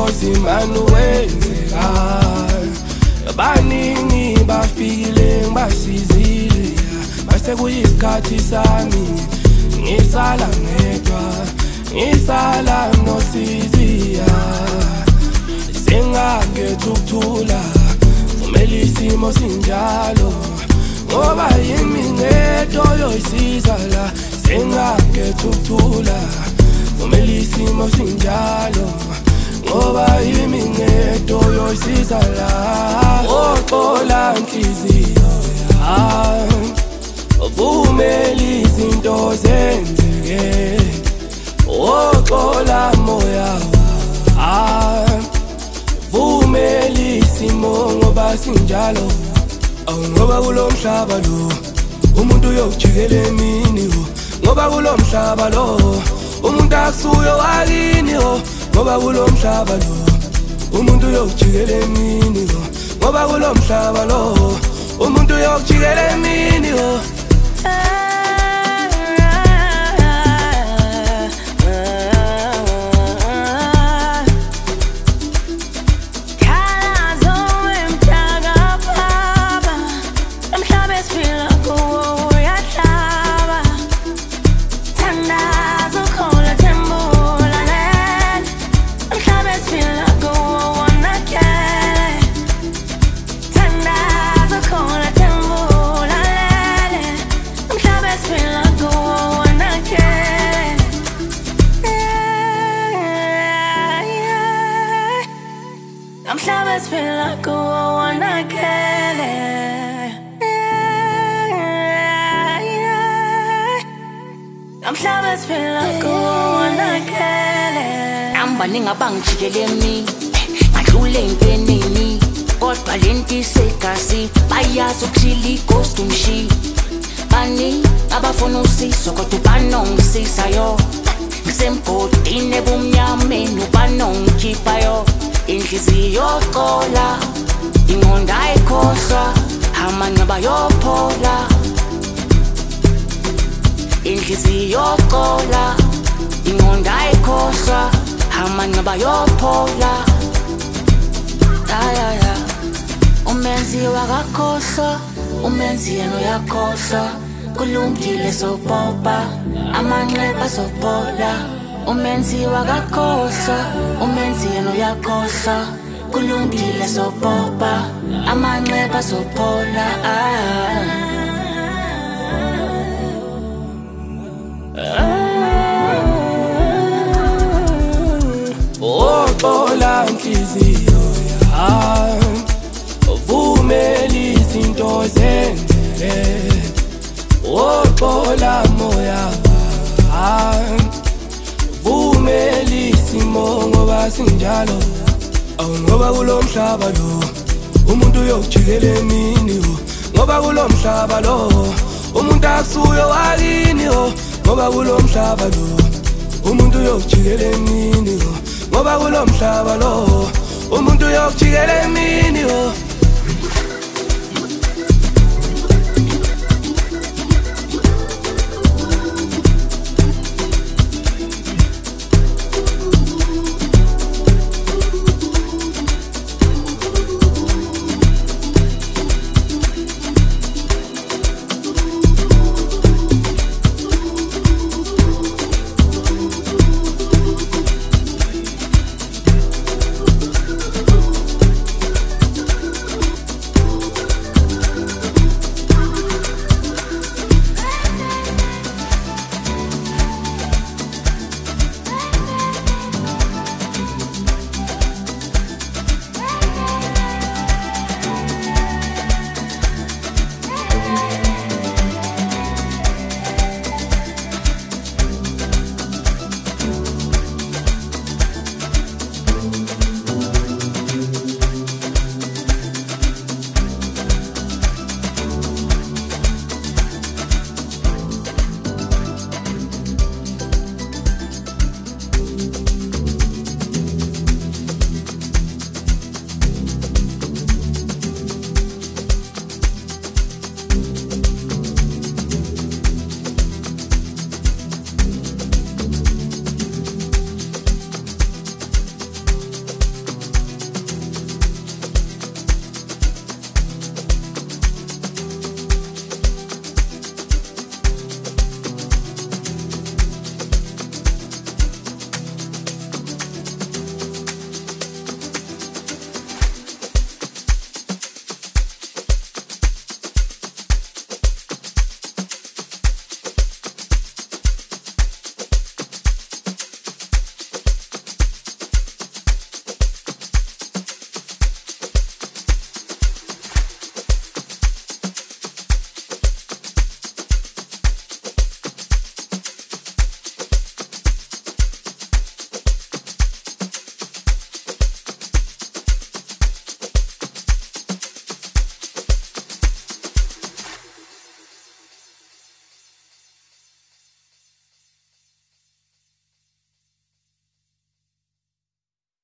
cause imani wenzeka baningi bafikile ngibasizile base kuyisikhathi sami ngisala ngedwa ngisala nosizia sengakhetha ukuthula vumela isimo sinjalo ngoba yimi ngedwa yoyisiza la sengakhetha ukuthula vumela isimo sinjalo ngoba yimi ngedwa yoyisiza la oxola inhliziyo vumela izinto zenzeke oxola moya vumela isimo ngoba sinjalo ngoba kulo mhlaba lo umuntu uyojikela emini ngoba kulo mhlaba lo umuntu akusuyo wakini ngoba kulo mhlaba lo umuntu uyojikela emini ngoba kulo mhlaba lo umuntu uyojikela emini It's been like a war when I get it. I'm sure it's been like a war when I get it. I'm burning a bang chicken me. My true lane penny. Kodwa lenti sekasi. Bayazi ukushili costume shi. Bani abafuna usizo kodwa banongisiza yo. Ngisemgodini ebumnyameni ubanongikhipha yo. Inhliziyo xola ingqondo ayikhohlwa amanqeba yophola inhliziyo xola ingqondo ayikhohlwa amanqeba yophola ya umenzi wakakhohlwa umenzi yena uyakhohlwa kulungile sopopa amanqeba sophola umenzi wakakhohlwa umenzi yena uyakhohlwa kulungile sopopa amanqeba sophola oxola inhliziyo vumela izinto zenzeke oxola moya vumela isimo ngoba sinjalo ngoba kulo mhlaba lo umuntu uyojikela emini ngoba kulo mhlaba lo umuntu akusuyo wakini ngoba kulo mhlaba lo umuntu uyojikela emini ngoba kulo mhlaba lo umuntu uyojikela emini